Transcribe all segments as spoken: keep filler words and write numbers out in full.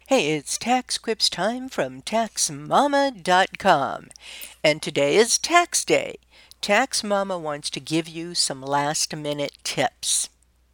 Hey, it's Tax Quips time from tax mama dot com. And today is tax day. Tax Mama wants to give you some last minute tips.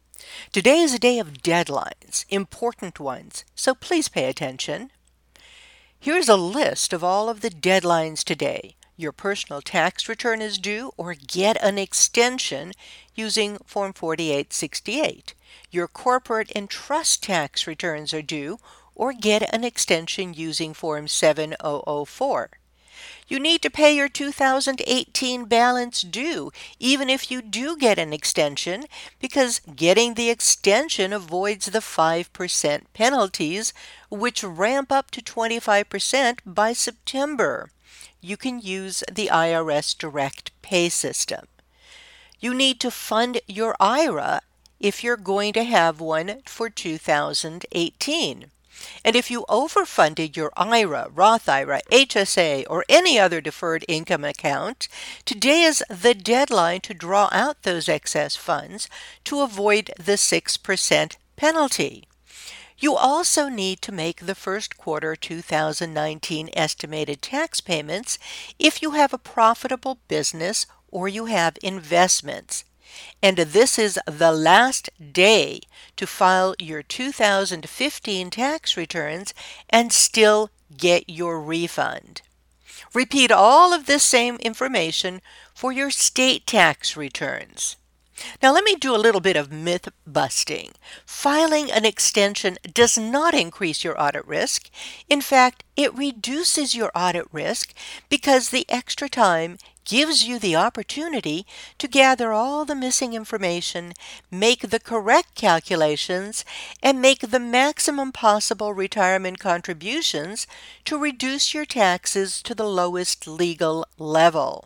Today is a day of deadlines, important ones, so please pay attention. Here's a list of all of the deadlines today. Your personal tax return is due or get an extension using Form forty-eight sixty-eight. Your corporate and trust tax returns are due or get an extension using Form seven thousand four. You need to pay your two thousand eighteen balance due, even if you do get an extension, because getting the extension avoids the five percent penalties, which ramp up to twenty-five percent by September. You can use the I R S Direct Pay system. You need to fund your I R A if you're going to have one for two thousand eighteen. And if you overfunded your I R A, Roth I R A, H S A, or any other deferred income account, today is the deadline to draw out those excess funds to avoid the six percent penalty. You also need to make the first quarter two thousand nineteen estimated tax payments if you have a profitable business or you have investments. And this is the last day to file your two thousand fifteen tax returns and still get your refund. Repeat all of this same information for your state tax returns. Now let me do a little bit of myth busting. Filing an extension does not increase your audit risk. In fact, it reduces your audit risk because the extra time gives you the opportunity to gather all the missing information, make the correct calculations, and make the maximum possible retirement contributions to reduce your taxes to the lowest legal level.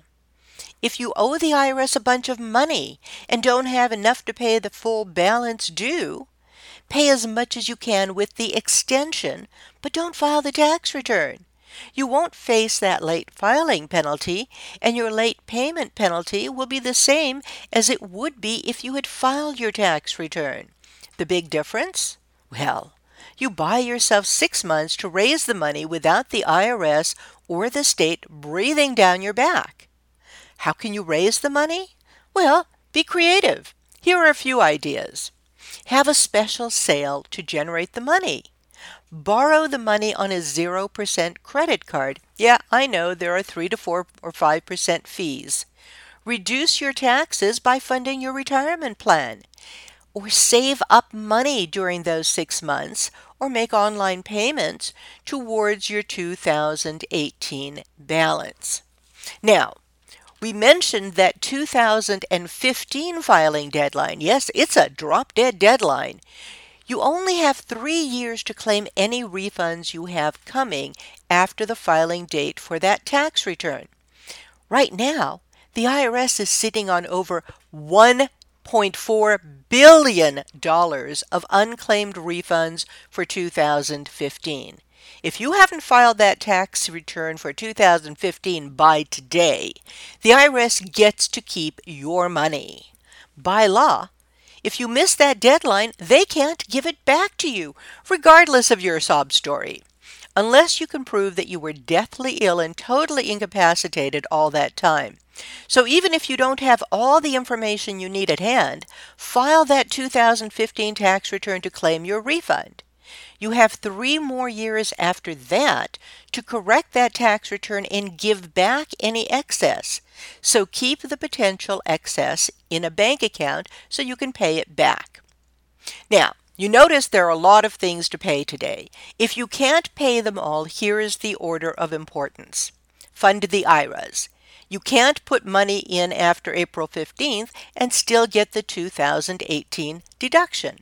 If you owe the I R S a bunch of money and don't have enough to pay the full balance due, pay as much as you can with the extension, but don't file the tax return. You won't face that late filing penalty, and your late payment penalty will be the same as it would be if you had filed your tax return. The big difference? Well, you buy yourself six months to raise the money without the I R S or the state breathing down your back. How can you raise the money? Well, be creative. Here are a few ideas. Have a special sale to generate the money. Borrow the money on a zero percent credit card. Yeah, I know there are three to four or five percent fees. Reduce your taxes by funding your retirement plan. Or save up money during those six months or make online payments towards your two thousand eighteen balance. Now, we mentioned that two thousand fifteen filing deadline. Yes, it's a drop-dead deadline. You only have three years to claim any refunds you have coming after the filing date for that tax return. Right now, the I R S is sitting on over one point four billion dollars of unclaimed refunds for two thousand fifteen. If you haven't filed that tax return for two thousand fifteen by today, the I R S gets to keep your money. By law, if you miss that deadline, they can't give it back to you, regardless of your sob story, unless you can prove that you were deathly ill and totally incapacitated all that time. So even if you don't have all the information you need at hand, file that two thousand fifteen tax return to claim your refund. You have three more years after that to correct that tax return and give back any excess. So keep the potential excess in a bank account so you can pay it back. Now, you notice there are a lot of things to pay today. If you can't pay them all, here is the order of importance. Fund the I R As. You can't put money in after April fifteenth and still get the two thousand eighteen deduction.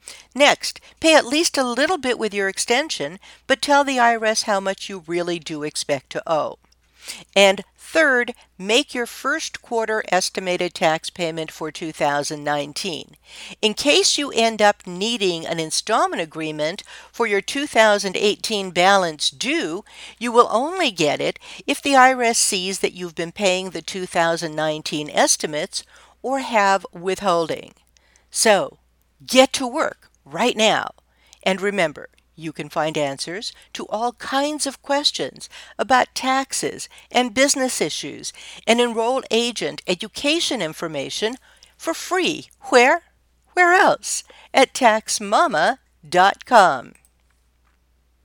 Next, pay at least a little bit with your extension, but tell the I R S how much you really do expect to owe. And third, make your first quarter estimated tax payment for two thousand nineteen. In case you end up needing an installment agreement for your two thousand eighteen balance due, you will only get it if the I R S sees that you've been paying the two thousand nineteen estimates or have withholding. So, get to work right now. And remember, You can find answers to all kinds of questions about taxes and business issues and enrolled agent education information for free. Where? Where else? At tax mama dot com.